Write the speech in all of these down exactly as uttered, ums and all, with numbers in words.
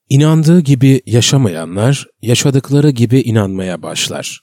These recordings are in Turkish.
İnandığı gibi yaşamayanlar, yaşadıkları gibi inanmaya başlar.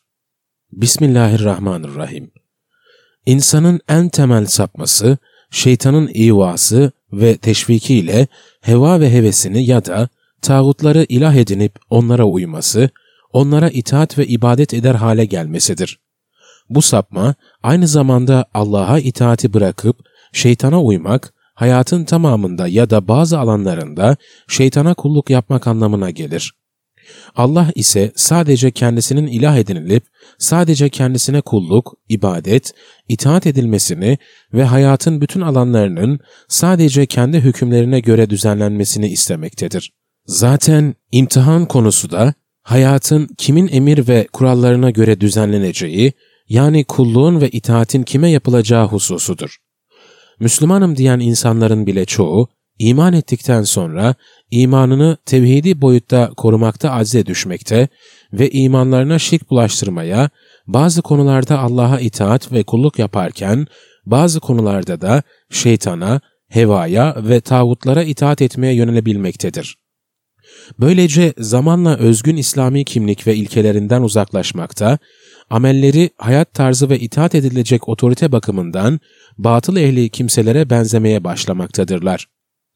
Bismillahirrahmanirrahim. İnsanın en temel sapması, şeytanın ihvası ve teşvikiyle heva ve hevesini ya da tağutları ilah edinip onlara uyması, onlara itaat ve ibadet eder hale gelmesidir. Bu sapma, aynı zamanda Allah'a itaati bırakıp şeytana uymak, hayatın tamamında ya da bazı alanlarında şeytana kulluk yapmak anlamına gelir. Allah ise sadece kendisinin ilah edinilip, sadece kendisine kulluk, ibadet, itaat edilmesini ve hayatın bütün alanlarının sadece kendi hükümlerine göre düzenlenmesini istemektedir. Zaten imtihan konusu da hayatın kimin emir ve kurallarına göre düzenleneceği, yani kulluğun ve itaatin kime yapılacağı hususudur. Müslümanım diyen insanların bile çoğu, iman ettikten sonra imanını tevhidi boyutta korumakta acize düşmekte ve imanlarına şirk bulaştırmaya, bazı konularda Allah'a itaat ve kulluk yaparken, bazı konularda da şeytana, hevaya ve tağutlara itaat etmeye yönelebilmektedir. Böylece zamanla özgün İslami kimlik ve ilkelerinden uzaklaşmakta, amelleri hayat tarzı ve itaat edilecek otorite bakımından batıl ehli kimselere benzemeye başlamaktadırlar.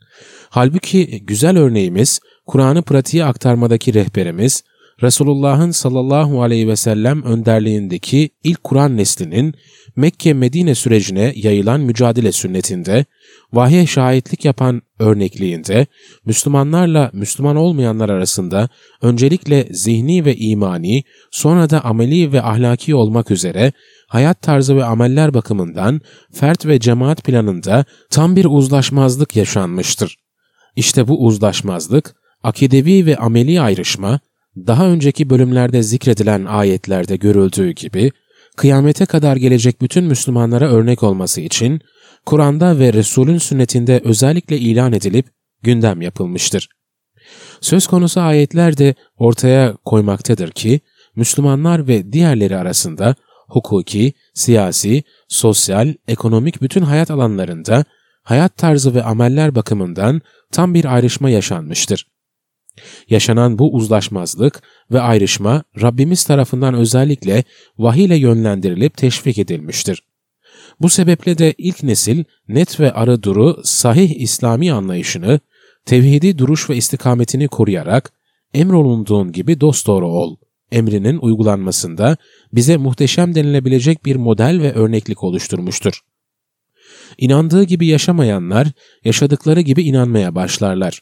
Halbuki güzel örneğimiz, Kur'an'ı pratiğe aktarmadaki rehberimiz, Resulullah'ın sallallahu aleyhi ve sellem önderliğindeki ilk Kur'an neslinin Mekke-Medine sürecine yayılan mücadele sünnetinde, vahye şahitlik yapan örnekliğinde, Müslümanlarla Müslüman olmayanlar arasında öncelikle zihni ve imani, sonra da ameli ve ahlaki olmak üzere hayat tarzı ve ameller bakımından fert ve cemaat planında tam bir uzlaşmazlık yaşanmıştır. İşte bu uzlaşmazlık, akidevi ve ameli ayrışma, daha önceki bölümlerde zikredilen ayetlerde görüldüğü gibi, kıyamete kadar gelecek bütün Müslümanlara örnek olması için, Kur'an'da ve Resul'ün sünnetinde özellikle ilan edilip gündem yapılmıştır. Söz konusu ayetler de ortaya koymaktadır ki, Müslümanlar ve diğerleri arasında hukuki, siyasi, sosyal, ekonomik bütün hayat alanlarında hayat tarzı ve ameller bakımından tam bir ayrışma yaşanmıştır. Yaşanan bu uzlaşmazlık ve ayrışma Rabbimiz tarafından özellikle vahiy ile yönlendirilip teşvik edilmiştir. Bu sebeple de ilk nesil net ve arı duru sahih İslami anlayışını, tevhidi duruş ve istikametini koruyarak emrolunduğun gibi dosdoğru ol emrinin uygulanmasında bize muhteşem denilebilecek bir model ve örneklik oluşturmuştur. İnandığı gibi yaşamayanlar, yaşadıkları gibi inanmaya başlarlar.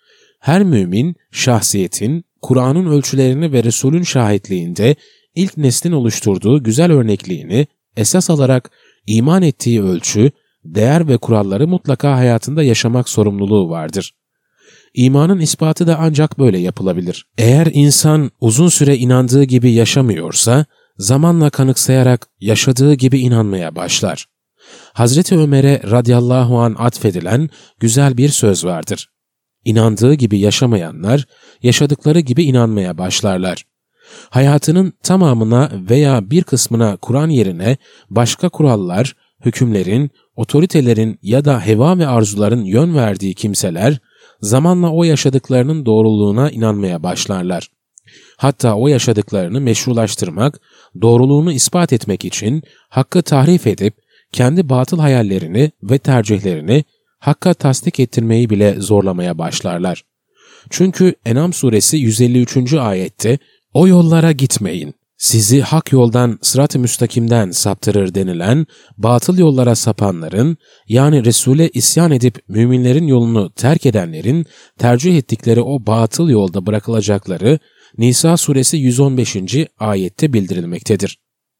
Her mümin, şahsiyetin, Kur'an'ın ölçülerini ve Resul'ün şahitliğinde ilk neslin oluşturduğu güzel örnekliğini esas alarak iman ettiği ölçü, değer ve kuralları mutlaka hayatında yaşamak sorumluluğu vardır. İmanın ispatı da ancak böyle yapılabilir. Eğer insan uzun süre inandığı gibi yaşamıyorsa, zamanla kanıksayarak yaşadığı gibi inanmaya başlar. Hazreti Ömer'e radıyallahu anh atfedilen güzel bir söz vardır. İnandığı gibi yaşamayanlar, yaşadıkları gibi inanmaya başlarlar. Hayatının tamamına veya bir kısmına Kur'an yerine başka kurallar, hükümlerin, otoritelerin ya da heva ve arzuların yön verdiği kimseler, zamanla o yaşadıklarının doğruluğuna inanmaya başlarlar. Hatta o yaşadıklarını meşrulaştırmak, doğruluğunu ispat etmek için hakkı tahrif edip, kendi batıl hayallerini ve tercihlerini hakka tasdik ettirmeyi bile zorlamaya başlarlar. Çünkü En'am suresi yüz elli üçüncü ayette o yollara gitmeyin, sizi hak yoldan sırat-ı müstakimden saptırır denilen batıl yollara sapanların, yani Resul'e isyan edip müminlerin yolunu terk edenlerin tercih ettikleri o batıl yolda bırakılacakları Nisa suresi yüz on beşinci ayette bildirilmektedir.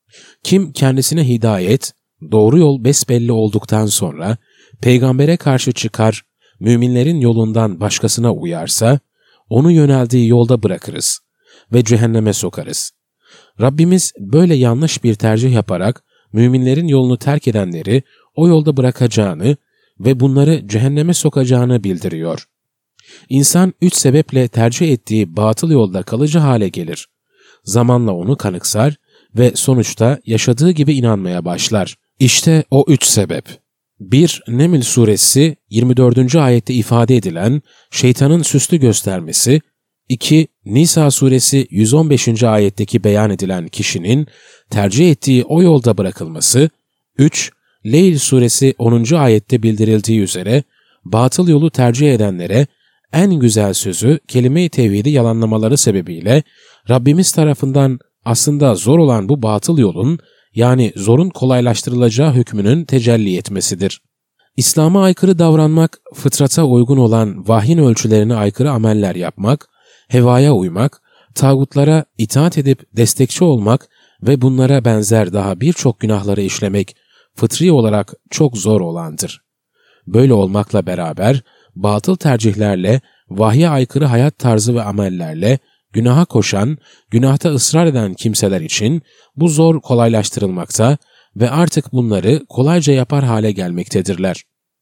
Kim kendisine hidayet, doğru yol besbelli olduktan sonra peygambere karşı çıkar, müminlerin yolundan başkasına uyarsa, onu yöneldiği yolda bırakırız ve cehenneme sokarız. Rabbimiz böyle yanlış bir tercih yaparak müminlerin yolunu terk edenleri o yolda bırakacağını ve bunları cehenneme sokacağını bildiriyor. İnsan üç sebeple tercih ettiği batıl yolda kalıcı hale gelir. Zamanla onu kanıksar ve sonuçta yaşadığı gibi inanmaya başlar. İşte o üç sebep. bir. Neml suresi yirmi dördüncü ayette ifade edilen şeytanın süslü göstermesi, iki. Nisa suresi yüz on beşinci ayetteki beyan edilen kişinin tercih ettiği o yolda bırakılması. üç. Leyl suresi onuncu ayette bildirildiği üzere batıl yolu tercih edenlere en güzel sözü kelime-i tevhidi yalanlamaları sebebiyle Rabbimiz tarafından aslında zor olan bu batıl yolun, yani zorun kolaylaştırılacağı hükmünün tecelli etmesidir. İslam'a aykırı davranmak, fıtrata uygun olan vahyin ölçülerine aykırı ameller yapmak, hevaya uymak, tağutlara itaat edip destekçi olmak ve bunlara benzer daha birçok günahları işlemek fıtri olarak çok zor olandır. Böyle olmakla beraber batıl tercihlerle, vahye aykırı hayat tarzı ve amellerle günaha koşan, günahta ısrar eden kimseler için bu zor kolaylaştırılmakta ve artık bunları kolayca yapar hale gelmektedirler.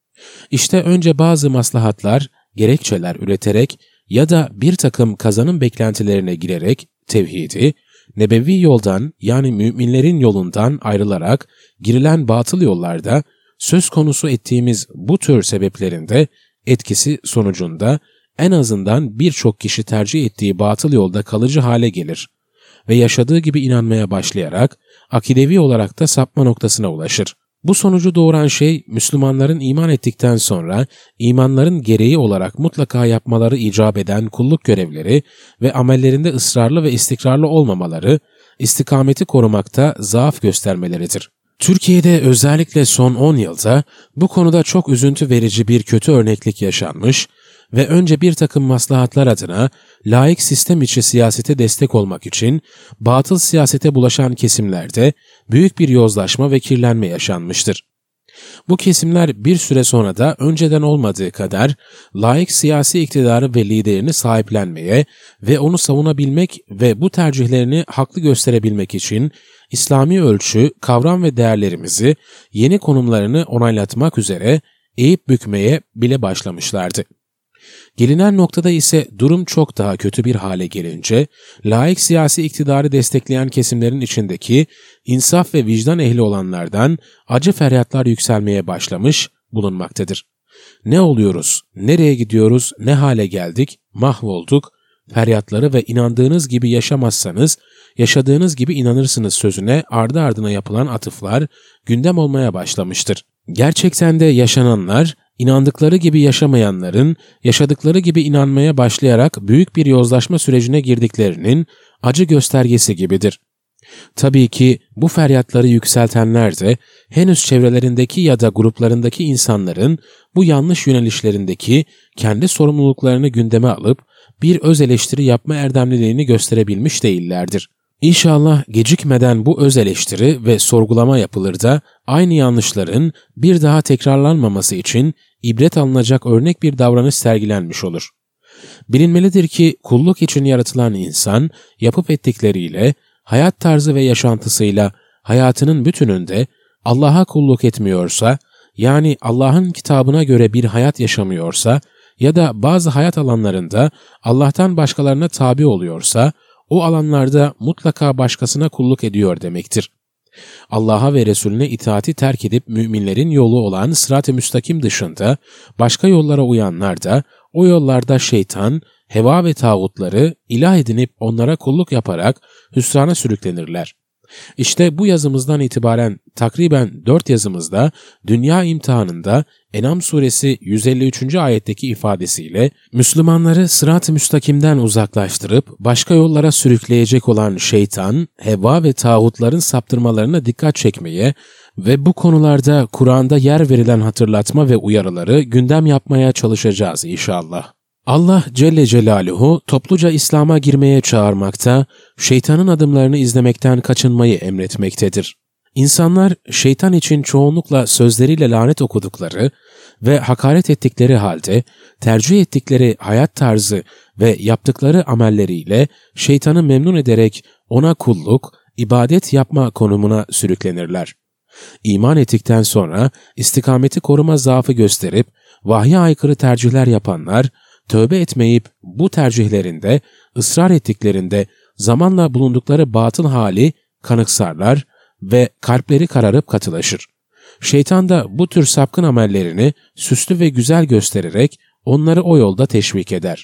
İşte önce bazı maslahatlar, gerekçeler üreterek ya da bir takım kazanım beklentilerine girerek tevhidi, nebevi yoldan yani müminlerin yolundan ayrılarak girilen batıl yollarda söz konusu ettiğimiz bu tür sebeplerinde etkisi sonucunda en azından birçok kişi tercih ettiği batıl yolda kalıcı hale gelir ve yaşadığı gibi inanmaya başlayarak akidevi olarak da sapma noktasına ulaşır. Bu sonucu doğuran şey, Müslümanların iman ettikten sonra imanların gereği olarak mutlaka yapmaları icap eden kulluk görevleri ve amellerinde ısrarlı ve istikrarlı olmamaları, istikameti korumakta zaaf göstermeleridir. Türkiye'de özellikle son on yılda bu konuda çok üzüntü verici bir kötü örneklik yaşanmış ve önce bir takım maslahatlar adına laik sistem içi siyasete destek olmak için batıl siyasete bulaşan kesimlerde büyük bir yozlaşma ve kirlenme yaşanmıştır. Bu kesimler bir süre sonra da önceden olmadığı kadar laik siyasi iktidarı ve liderini sahiplenmeye ve onu savunabilmek ve bu tercihlerini haklı gösterebilmek için İslami ölçü, kavram ve değerlerimizi yeni konumlarını onaylatmak üzere eğip bükmeye bile başlamışlardı. Gelinen noktada ise durum çok daha kötü bir hale gelince, laik siyasi iktidarı destekleyen kesimlerin içindeki insaf ve vicdan ehli olanlardan acı feryatlar yükselmeye başlamış bulunmaktadır. Ne oluyoruz, nereye gidiyoruz, ne hale geldik, mahvolduk, feryatları ve inandığınız gibi yaşamazsanız, yaşadığınız gibi inanırsınız sözüne ardı ardına yapılan atıflar gündem olmaya başlamıştır. Gerçekten de yaşananlar, İnandıkları gibi yaşamayanların, yaşadıkları gibi inanmaya başlayarak büyük bir yozlaşma sürecine girdiklerinin acı göstergesi gibidir. Tabii ki bu feryatları yükseltenler de henüz çevrelerindeki ya da gruplarındaki insanların bu yanlış yönelişlerindeki kendi sorumluluklarını gündeme alıp bir öz eleştiri yapma erdemliliğini gösterebilmiş değillerdir. İnşallah gecikmeden bu öz eleştiri ve sorgulama yapılır da aynı yanlışların bir daha tekrarlanmaması için ibret alınacak örnek bir davranış sergilenmiş olur. Bilinmelidir ki kulluk için yaratılan insan yapıp ettikleriyle, hayat tarzı ve yaşantısıyla hayatının bütününde Allah'a kulluk etmiyorsa, yani Allah'ın kitabına göre bir hayat yaşamıyorsa ya da bazı hayat alanlarında Allah'tan başkalarına tabi oluyorsa, o alanlarda mutlaka başkasına kulluk ediyor demektir. Allah'a ve Resulüne itaati terk edip müminlerin yolu olan sırat-ı müstakim dışında başka yollara uyanlar da o yollarda şeytan, heva ve tağutları ilah edinip onlara kulluk yaparak hüsrana sürüklenirler. İşte bu yazımızdan itibaren takriben dört yazımızda dünya imtihanında En'am suresi yüz elli üçüncü ayetteki ifadesiyle Müslümanları sırat-ı müstakimden uzaklaştırıp başka yollara sürükleyecek olan şeytan, heva ve tağutların saptırmalarına dikkat çekmeye ve bu konularda Kur'an'da yer verilen hatırlatma ve uyarıları gündem yapmaya çalışacağız inşallah. Allah Celle Celaluhu topluca İslam'a girmeye çağırmakta, şeytanın adımlarını izlemekten kaçınmayı emretmektedir. İnsanlar şeytan için çoğunlukla sözleriyle lanet okudukları ve hakaret ettikleri halde tercih ettikleri hayat tarzı ve yaptıkları amelleriyle şeytanı memnun ederek ona kulluk, ibadet yapma konumuna sürüklenirler. İman ettikten sonra istikameti koruma zaafı gösterip vahye aykırı tercihler yapanlar, tövbe etmeyip bu tercihlerinde ısrar ettiklerinde zamanla bulundukları batıl hali kanıksarlar ve kalpleri kararıp katılaşır. Şeytan da bu tür sapkın amellerini süslü ve güzel göstererek onları o yolda teşvik eder.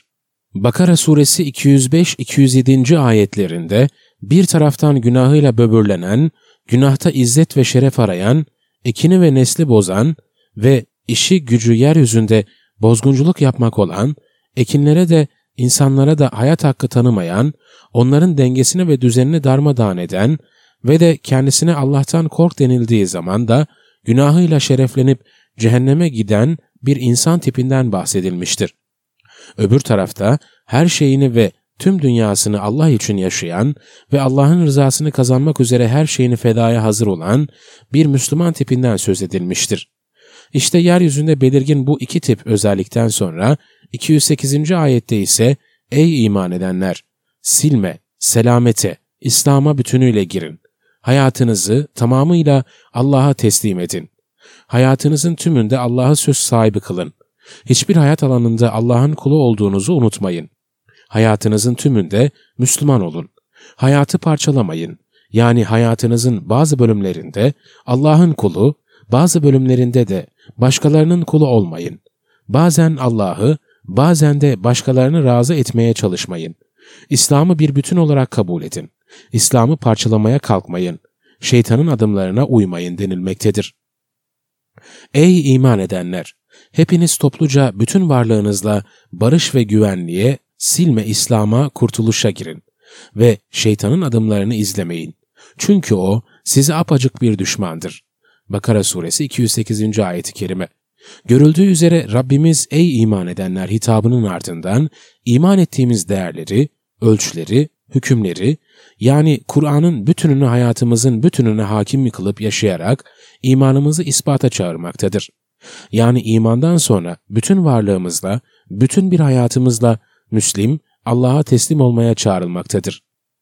Bakara suresi iki yüz beş iki yüz yedi. ayetlerinde bir taraftan günahıyla böbürlenen, günahta izzet ve şeref arayan, ekini ve nesli bozan ve işi gücü yeryüzünde bozgunculuk yapmak olan, ekinlere de insanlara da hayat hakkı tanımayan, onların dengesini ve düzenini darmadağın eden ve de kendisine Allah'tan kork denildiği zaman da günahıyla şereflenip cehenneme giden bir insan tipinden bahsedilmiştir. Öbür tarafta her şeyini ve tüm dünyasını Allah için yaşayan ve Allah'ın rızasını kazanmak üzere her şeyini fedaya hazır olan bir Müslüman tipinden söz edilmiştir. İşte yeryüzünde belirgin bu iki tip özellikten sonra iki yüz sekizinci ayette ise "Ey iman edenler! Silme, selamete, İslam'a bütünüyle girin. Hayatınızı tamamıyla Allah'a teslim edin. Hayatınızın tümünde Allah'a söz sahibi kılın. Hiçbir hayat alanında Allah'ın kulu olduğunuzu unutmayın. Hayatınızın tümünde Müslüman olun. Hayatı parçalamayın. Yani hayatınızın bazı bölümlerinde Allah'ın kulu, bazı bölümlerinde de başkalarının kulu olmayın. Bazen Allah'ı, bazen de başkalarını razı etmeye çalışmayın. İslam'ı bir bütün olarak kabul edin. İslam'ı parçalamaya kalkmayın. Şeytanın adımlarına uymayın denilmektedir. Ey iman edenler! Hepiniz topluca bütün varlığınızla barış ve güvenliğe, silme İslam'a, kurtuluşa girin ve şeytanın adımlarını izlemeyin. Çünkü o size apacık bir düşmandır. Bakara suresi iki yüz sekizinci ayeti kerime. Görüldüğü üzere Rabbimiz ey iman edenler hitabının ardından iman ettiğimiz değerleri, ölçüleri, hükümleri, yani Kur'an'ın bütününü hayatımızın bütününe hakim kılıp yaşayarak imanımızı ispata çağırmaktadır. Yani imandan sonra bütün varlığımızla, bütün bir hayatımızla Müslim, Allah'a teslim olmaya çağrılmaktadır.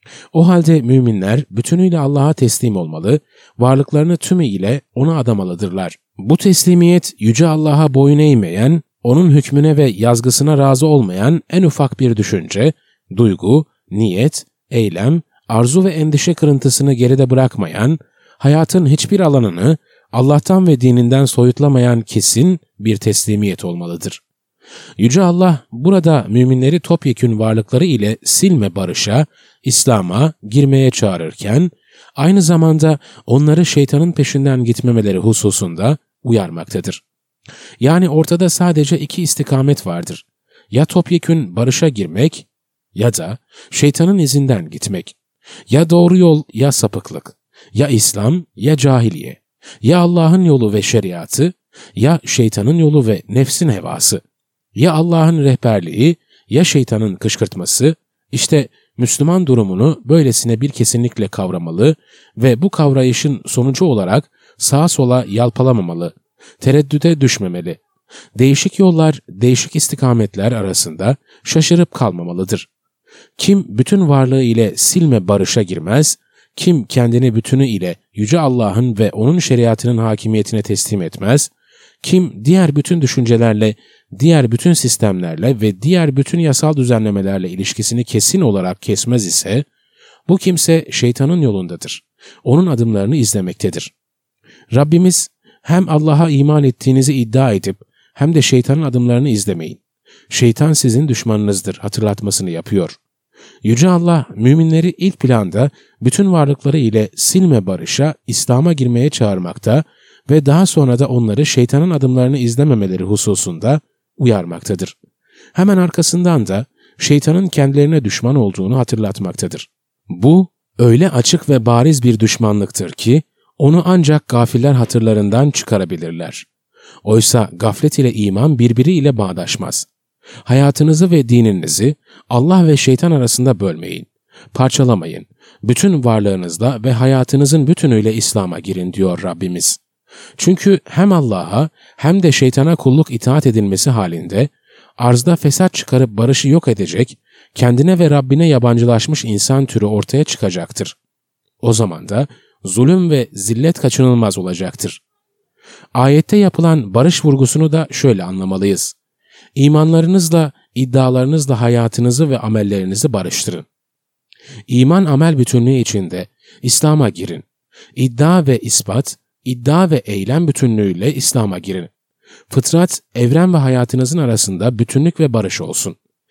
O halde müminler bütünüyle Allah'a teslim olmalı, varlıklarını tümüyle O'na adamalıdırlar. Bu teslimiyet Yüce Allah'a boyun eğmeyen, O'nun hükmüne ve yazgısına razı olmayan en ufak bir düşünce, duygu, niyet, eylem, arzu ve endişe kırıntısını geride bırakmayan, hayatın hiçbir alanını Allah'tan ve dininden soyutlamayan kesin bir teslimiyet olmalıdır. Yüce Allah burada müminleri topyekün varlıkları ile silme barışa, İslam'a girmeye çağırırken, aynı zamanda onları şeytanın peşinden gitmemeleri hususunda uyarmaktadır. Yani ortada sadece iki istikamet vardır. Ya topyekün barışa girmek ya da şeytanın izinden gitmek. Ya doğru yol ya sapıklık. Ya İslam ya cahiliye. Ya Allah'ın yolu ve şeriatı ya şeytanın yolu ve nefsin hevası. Ya Allah'ın rehberliği ya şeytanın kışkırtması. İşte Müslüman durumunu böylesine bir kesinlikle kavramalı ve bu kavrayışın sonucu olarak sağa sola yalpalamamalı, tereddüte düşmemeli. Değişik yollar, değişik istikametler arasında şaşırıp kalmamalıdır. Kim bütün varlığı ile silme barışa girmez, kim kendini bütünü ile Yüce Allah'ın ve O'nun şeriatının hakimiyetine teslim etmez, kim diğer bütün düşüncelerle, diğer bütün sistemlerle ve diğer bütün yasal düzenlemelerle ilişkisini kesin olarak kesmez ise, bu kimse şeytanın yolundadır. Onun adımlarını izlemektedir. Rabbimiz hem Allah'a iman ettiğinizi iddia edip hem de şeytanın adımlarını izlemeyin. Şeytan sizin düşmanınızdır hatırlatmasını yapıyor. Yüce Allah müminleri ilk planda bütün varlıkları ile silme barışa, İslam'a girmeye çağırmakta ve daha sonra da onları şeytanın adımlarını izlememeleri hususunda uyarmaktadır. Hemen arkasından da şeytanın kendilerine düşman olduğunu hatırlatmaktadır. Bu öyle açık ve bariz bir düşmanlıktır ki onu ancak gafiller hatırlarından çıkarabilirler. Oysa gaflet ile iman birbiriyle bağdaşmaz. Hayatınızı ve dininizi Allah ve şeytan arasında bölmeyin, parçalamayın. Bütün varlığınızla ve hayatınızın bütünüyle İslam'a girin diyor Rabbimiz. Çünkü hem Allah'a hem de şeytana kulluk itaat edilmesi halinde arzda fesat çıkarıp barışı yok edecek, kendine ve Rabbine yabancılaşmış insan türü ortaya çıkacaktır. O zaman da zulüm ve zillet kaçınılmaz olacaktır. Ayette yapılan barış vurgusunu da şöyle anlamalıyız. İmanlarınızla, iddialarınızla hayatınızı ve amellerinizi barıştırın. İman amel bütünlüğü içinde İslam'a girin. İddia ve ispat, iddia ve eylem bütünlüğüyle İslam'a girin. Fıtrat, evren ve hayatınızın arasında bütünlük ve barış olsun.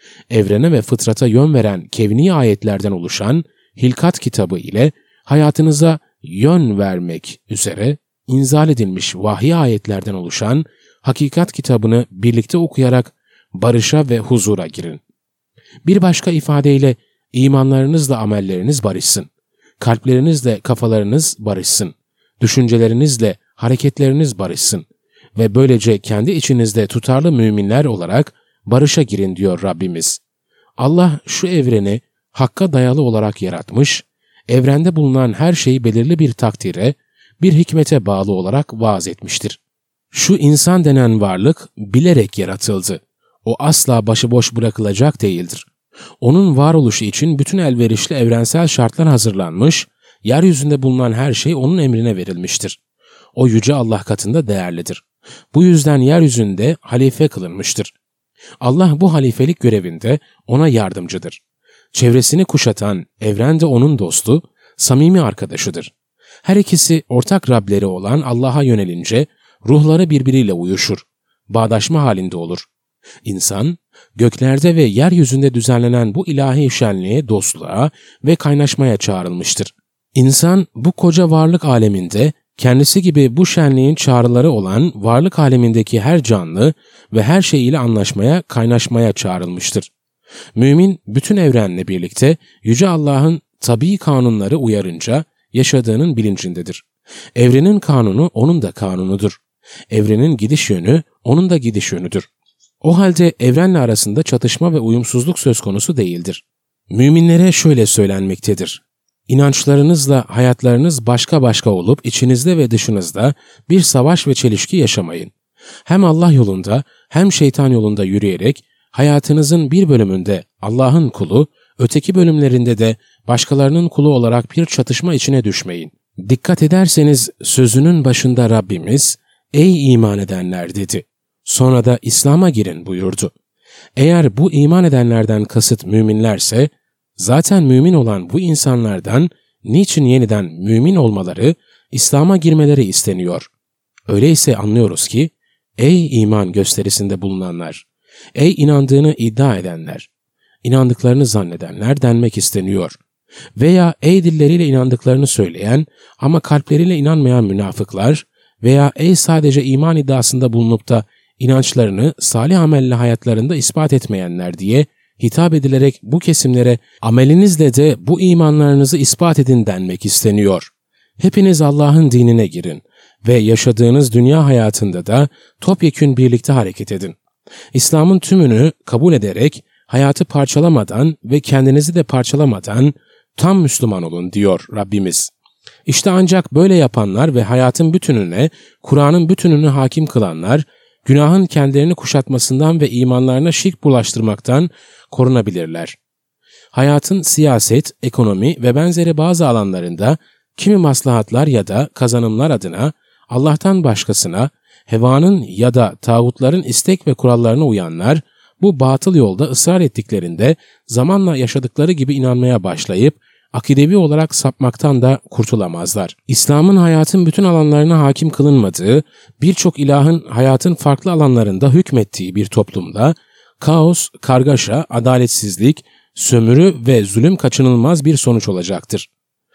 Evrene ve fıtrata yön veren kevni ayetlerden oluşan Hilkat kitabı ile hayatınıza yön vermek üzere inzal edilmiş vahiy ayetlerden oluşan Hakikat kitabını birlikte okuyarak barışa ve huzura girin. Bir başka ifadeyle imanlarınızla amelleriniz barışsın. Kalplerinizle kafalarınız barışsın. Düşüncelerinizle hareketleriniz barışsın. Ve böylece kendi içinizde tutarlı müminler olarak barışa girin diyor Rabbimiz. Allah şu evreni hakka dayalı olarak yaratmış, evrende bulunan her şeyi belirli bir takdire, bir hikmete bağlı olarak vaaz etmiştir. Şu insan denen varlık bilerek yaratıldı. O asla başıboş bırakılacak değildir. Onun varoluşu için bütün elverişli evrensel şartlar hazırlanmış, yeryüzünde bulunan her şey onun emrine verilmiştir. O yüce Allah katında değerlidir. Bu yüzden yeryüzünde halife kılınmıştır. Allah bu halifelik görevinde ona yardımcıdır. Çevresini kuşatan evren de onun dostu, samimi arkadaşıdır. Her ikisi ortak Rableri olan Allah'a yönelince ruhları birbiriyle uyuşur, bağdaşma halinde olur. İnsan, göklerde ve yeryüzünde düzenlenen bu ilahi şenliğe, dostluğa ve kaynaşmaya çağrılmıştır. İnsan bu koca varlık aleminde kendisi gibi bu şenliğin çağrıları olan varlık alemindeki her canlı ve her şey ile anlaşmaya, kaynaşmaya çağrılmıştır. Mümin bütün evrenle birlikte Yüce Allah'ın tabii kanunları uyarınca yaşadığının bilincindedir. Evrenin kanunu onun da kanunudur. Evrenin gidiş yönü onun da gidiş yönüdür. O halde evrenle arasında çatışma ve uyumsuzluk söz konusu değildir. Müminlere şöyle söylenmektedir: İnançlarınızla hayatlarınız başka başka olup içinizde ve dışınızda bir savaş ve çelişki yaşamayın. Hem Allah yolunda hem şeytan yolunda yürüyerek hayatınızın bir bölümünde Allah'ın kulu, öteki bölümlerinde de başkalarının kulu olarak bir çatışma içine düşmeyin. Dikkat ederseniz sözünün başında Rabbimiz, "Ey iman edenler" dedi. Sonra da İslam'a girin buyurdu. Eğer bu iman edenlerden kasıt müminlerse, zaten mümin olan bu insanlardan niçin yeniden mümin olmaları, İslam'a girmeleri isteniyor? Öyleyse anlıyoruz ki, ey iman gösterisinde bulunanlar, ey inandığını iddia edenler, inandıklarını zannedenler denmek isteniyor. Veya ey dilleriyle inandıklarını söyleyen ama kalpleriyle inanmayan münafıklar veya ey sadece iman iddiasında bulunup da inançlarını salih amelle hayatlarında ispat etmeyenler diye hitap edilerek bu kesimlere amelinizle de bu imanlarınızı ispat edin denmek isteniyor. Hepiniz Allah'ın dinine girin ve yaşadığınız dünya hayatında da topyekün birlikte hareket edin. İslam'ın tümünü kabul ederek hayatı parçalamadan ve kendinizi de parçalamadan tam Müslüman olun diyor Rabbimiz. İşte ancak böyle yapanlar ve hayatın bütününe, Kur'an'ın bütününü hakim kılanlar, günahın kendilerini kuşatmasından ve imanlarına şirk bulaştırmaktan korunabilirler. Hayatın siyaset, ekonomi ve benzeri bazı alanlarında kimi maslahatlar ya da kazanımlar adına Allah'tan başkasına, hevanın ya da tağutların istek ve kurallarına uyanlar, bu batıl yolda ısrar ettiklerinde zamanla yaşadıkları gibi inanmaya başlayıp akidevi olarak sapmaktan da kurtulamazlar. İslam'ın hayatın bütün alanlarına hakim kılınmadığı, birçok ilahın hayatın farklı alanlarında hükmettiği bir toplumda kaos, kargaşa, adaletsizlik, sömürü ve zulüm kaçınılmaz bir sonuç olacaktır.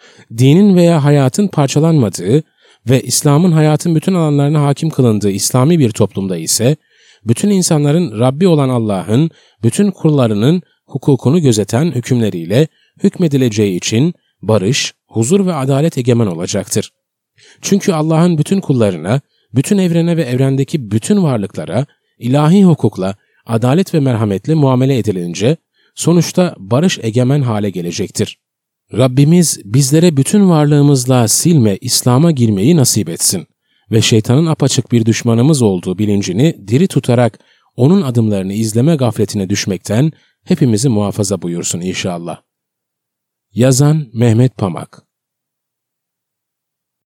Dinin veya hayatın parçalanmadığı ve İslam'ın hayatın bütün alanlarına hakim kılındığı İslami bir toplumda ise bütün insanların Rabbi olan Allah'ın bütün kullarının hukukunu gözeten hükümleriyle hükmedileceği için barış, huzur ve adalet egemen olacaktır. Çünkü Allah'ın bütün kullarına, bütün evrene ve evrendeki bütün varlıklara ilahi hukukla, adalet ve merhametle muamele edilince sonuçta barış egemen hale gelecektir. Rabbimiz bizlere bütün varlığımızla silme, İslam'a girmeyi nasip etsin ve şeytanın apaçık bir düşmanımız olduğu bilincini diri tutarak onun adımlarını izleme gafletine düşmekten hepimizi muhafaza buyursun inşallah. Yazan Mehmet Pamak.